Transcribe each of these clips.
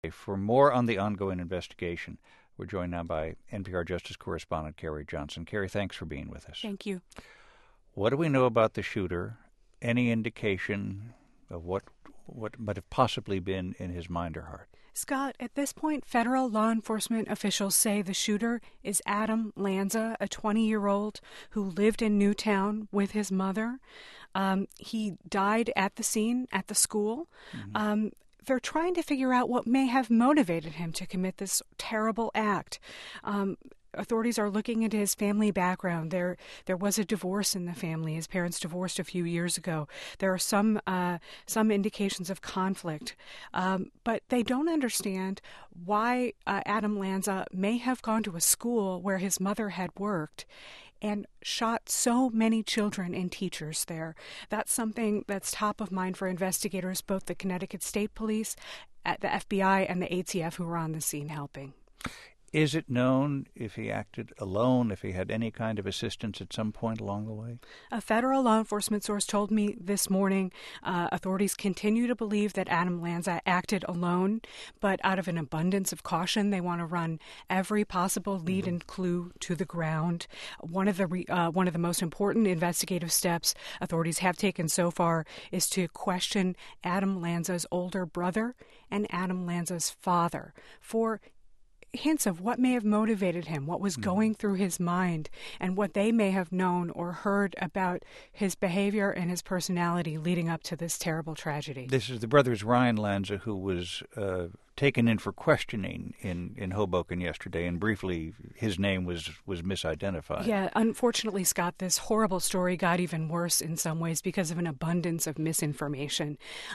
For more on the ongoing investigation, we're joined now by NPR Justice correspondent Carrie Johnson. Carrie, thanks for being with us. Thank you. What do we know about the shooter? Any indication of what might have possibly been in his mind or heart? Scott, at this point, federal law enforcement officials say the shooter is Adam Lanza, a 20-year-old who lived in Newtown with his mother. He died at the scene, at the school. Mm-hmm. They're trying to figure out what may have motivated him to commit this terrible act. Authorities are looking into his family background. There was a divorce in the family. His parents divorced a few years ago. There are some indications of conflict, but they don't understand why Adam Lanza may have gone to a school where his mother had worked and shot so many children and teachers there. That's something that's top of mind for investigators, both the Connecticut State Police, the FBI, and the ATF who were on the scene helping. Is it known if he acted alone, if he had any kind of assistance at some point along the way? A federal law enforcement source told me this morning authorities continue to believe that Adam Lanza acted alone, but out of an abundance of caution, they want to run every possible lead and clue to the ground. One of the most important investigative steps authorities have taken so far is to question Adam Lanza's older brother and Adam Lanza's father for hints of what may have motivated him, what was going through his mind, and what they may have known or heard about his behavior and his personality leading up to this terrible tragedy. This is the brothers Ryan Lanza, who was taken in for questioning in Hoboken yesterday, and briefly his name was misidentified. Yeah, unfortunately, Scott, this horrible story got even worse in some ways because of an abundance of misinformation.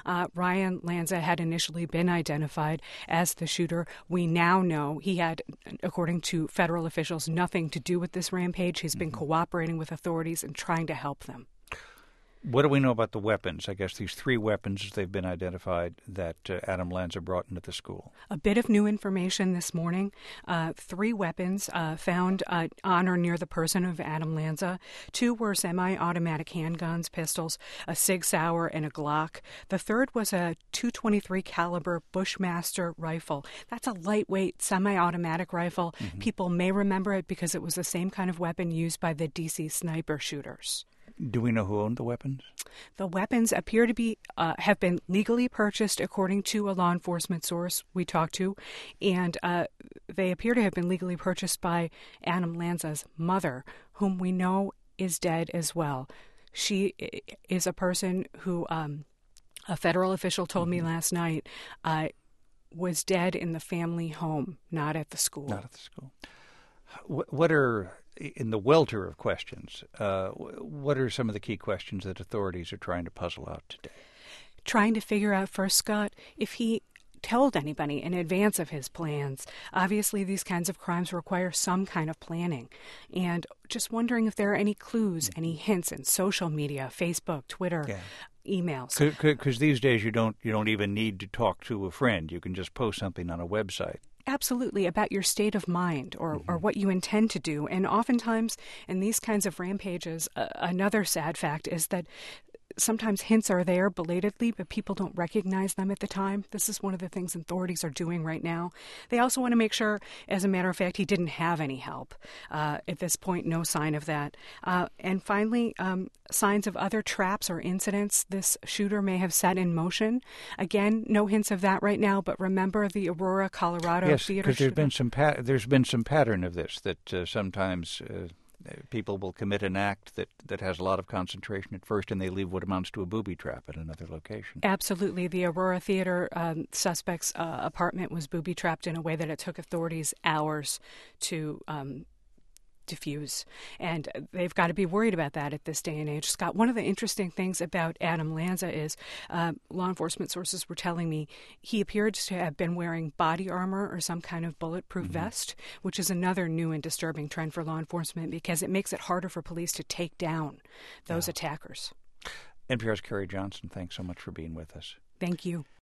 Ryan Lanza had initially been identified as the shooter. We now know he had, according to federal officials, nothing to do with this rampage. He's been cooperating with authorities and trying to help them. What do we know about the weapons? I guess these 3 weapons, they've been identified that Adam Lanza brought into the school. A bit of new information this morning. 3 weapons found on or near the person of Adam Lanza. 2 were semi-automatic handguns, pistols, a Sig Sauer, and a Glock. The third was a .223 caliber Bushmaster rifle. That's a lightweight semi-automatic rifle. Mm-hmm. People may remember it because it was the same kind of weapon used by the D.C. sniper shooters. Do we know who owned the weapons? The weapons appear to be have been legally purchased, according to a law enforcement source we talked to, and they appear to have been legally purchased by Adam Lanza's mother, whom we know is dead as well. She is a person who, a federal official told me last night, was dead in the family home, not at the school. Not at the school. What are, in the welter of questions, what are some of the key questions that authorities are trying to puzzle out today? Trying to figure out first, Scott, if he told anybody in advance of his plans. Obviously, these kinds of crimes require some kind of planning. And just wondering if there are any clues, any hints in social media, Facebook, Twitter, emails. Because these days you don't even need to talk to a friend. You can just post something on a website. Absolutely, about your state of mind or what you intend to do. And oftentimes in these kinds of rampages, another sad fact is that sometimes hints are there belatedly, but people don't recognize them at the time. This is one of the things authorities are doing right now. They also want to make sure, as a matter of fact, he didn't have any help. At this point, no sign of that. And finally, signs of other traps or incidents this shooter may have set in motion. Again, no hints of that right now, but remember the Aurora, Colorado theater shooter? Yes, because there's been some pattern of this, that sometimes people will commit an act that has a lot of concentration at first, and they leave what amounts to a booby trap at another location. Absolutely. The Aurora Theater suspect's apartment was booby-trapped in a way that it took authorities hours to diffuse. And they've got to be worried about that at this day and age. Scott, one of the interesting things about Adam Lanza is law enforcement sources were telling me he appeared to have been wearing body armor or some kind of bulletproof vest, which is another new and disturbing trend for law enforcement because it makes it harder for police to take down those attackers. NPR's Carrie Johnson, thanks so much for being with us. Thank you.